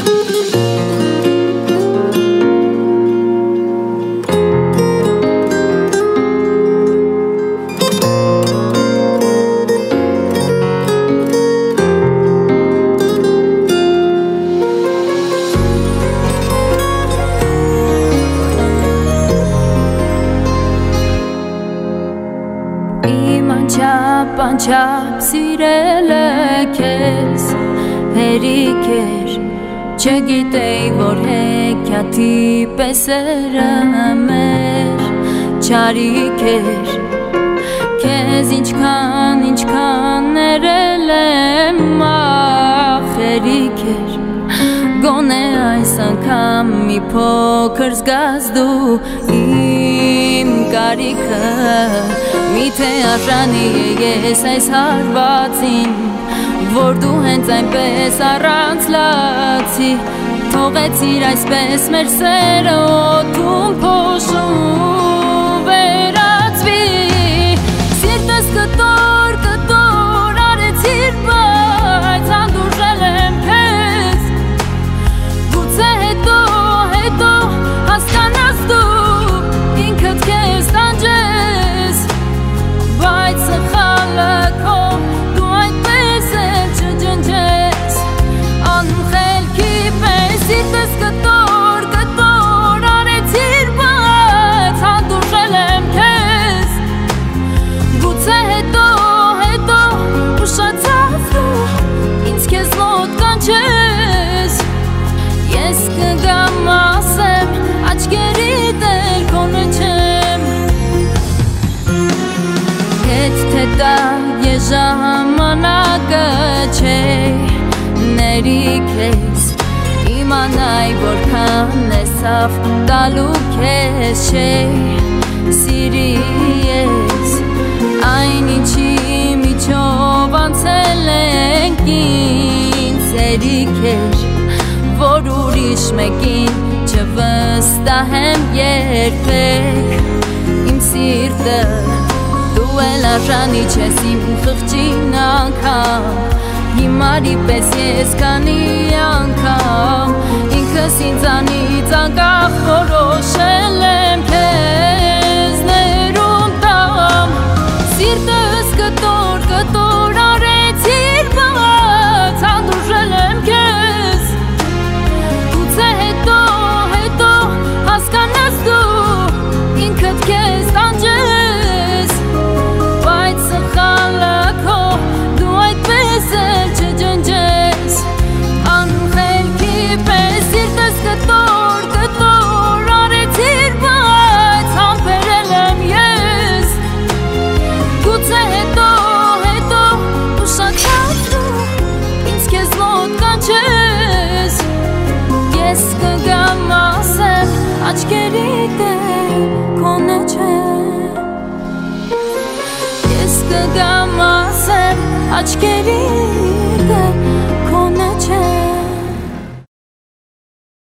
Անչափ սիրել է քեզ հերիք էր չգիտեի որ հեքիաթի պես մեր չարիք էր քեզ ինչքան ներել եմ հերիք էր գոնե այս անգամ մի փոքր զգաս դու իմ կարիքը Միթե արժանի է ես այս հարվածին Որ դու հենց այնպես առանց լացի Թողեցիր այսպես մեր սերը օդում փոշու վերածվի Սիրտս կտոր արեցիր բայց հանդուրժել եմ քեզ Գուցե հետո հասկանաս դու ինքդ քեզ տանջես Բայց սխալը քո դու այդպես էլ չջնջես Անխելքի պես սիրտս կտոր արեցիր բայց հանդուրժել եմ քեզ Գուցե հետո ուշացած դու ինձ քեզ մոտ կանչես Ես կգամ ասեմ աչքերիդ էլ քոնը չեմ Թե դա ժամանակը չէ ներիք ես իմանայ որքան ես ավ տալու քեզ չէ սիրի ես այն ինչի միջով անցել ենք ինձ երիք էր որ ուրիշ մեկին չվստահեմ երբեք իմ սիրտը Դու էլ արժանի չես իմ խղճին անգամ Հիմարի պես ես քանի անգամ Ինքս ինձանից անկախ որոշել եմ քեզ ներում տամ Սիրտս կտոր արեցիր բայց հանդուրժել եմ քեզ Գուցե հետո հասկանաս դու ինքդ քեզ տանջես չջնջես Անխելքի պես սիրտս կտոր արեցիր բայց համբերել եմ ես Գուցե հետո ուշացած դու ինձ քեզ մոտ կանչես Ես կգամ ասեմ աչքերիդ էլ քոնը չեմ Ես կգամ ասեմ աչքերիդ